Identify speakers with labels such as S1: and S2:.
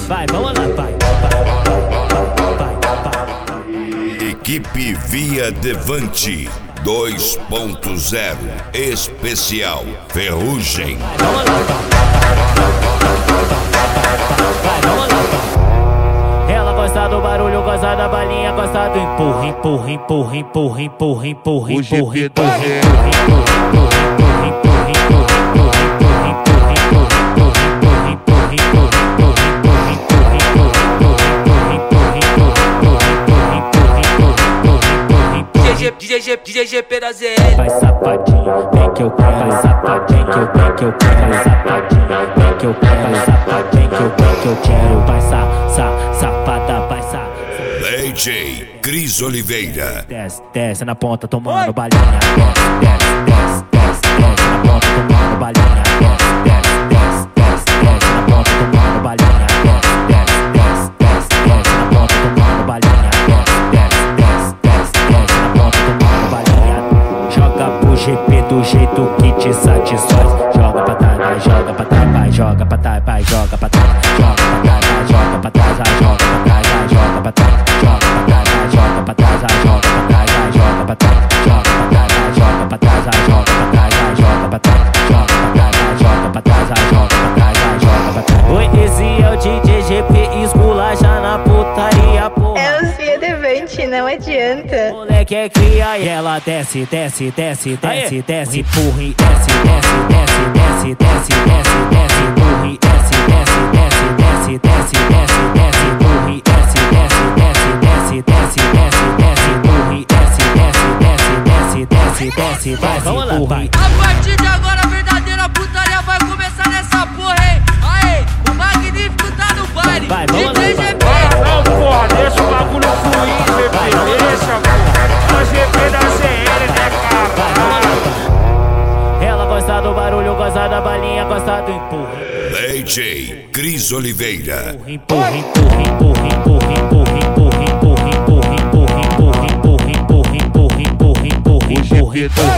S1: Vai, vamos lá, vai.
S2: Equipe Via Devante 2.0 Especial Ferrugem.
S1: Vamos lá, ela gosta do barulho, gosta da balinha, gosta do empurra, empurra, empurra, empurra, empurra, empurra, empurra, empurra,
S3: DJ GP da ZL.
S1: vai safadinha, vem que eu quero, vai safadinha, vem que eu quero, vai safadinha, vem que eu quero, vai safadinha, vem que eu quero, vai safada, vai
S2: DJ Cris Oliveira.
S1: desce na ponta tomando balinha, desce na ponta tomando balinha, desce na ponta tomando balinha, desce na ponta tomando balinha, desce na ponta tomando balinha. Joga pro GP do jeito que te satisfaz. Joga pra trás, vai, joga pra trás, vai, joga pra trás, vai, joga pra trás, joga pra trás, vai, joga pra trás, vai, joga pra trás, vai, joga pra trás, joga pra trás, vai, joga pra trás, vai, joga pra trás, vai, joga pra trás, joga pra trás, vai, joga pra trás, vai, joga pra trás, joga pra trás, joga pra trás, vai, joga pra trás, vai, joga pra trás. Oi, esse é o DJ GP, esculacha na putaria, porra.
S4: É os Via Devante, não adianta.
S1: Moleque é cria e ela desce, desce, desce, desce, desce, empurra e desce, desce, desce, desce, desce, desce, desce, empurra e desce, desce, desce, desce, desce, desce, desce, empurra e desce, desce, desce, desce, desce, desce, desce, empurra e desce, desce, desce, desce, desce, desce, vamos lá, vai.
S3: A partir de agora a verdadeira putaria vai começar nessa porra, hein? Aê, o magnífico tá no baile.
S1: Vai, vamos lá,
S3: DJ
S1: vai.
S3: GP.
S5: Não, porra, deixa o bagulho fluir, GP, deixa, porra. O GP da ZL, né, cara?
S1: Ela gosta do barulho, gosta da balinha, gosta do empurra.
S2: DJ Cris Oliveira.
S1: Empurra, empurra, empurra, empurra, empurra, empurra, empurra, empurra, empurra, empurra, empurra, empurra, empurra, empurra, empurra, empurra, empurra.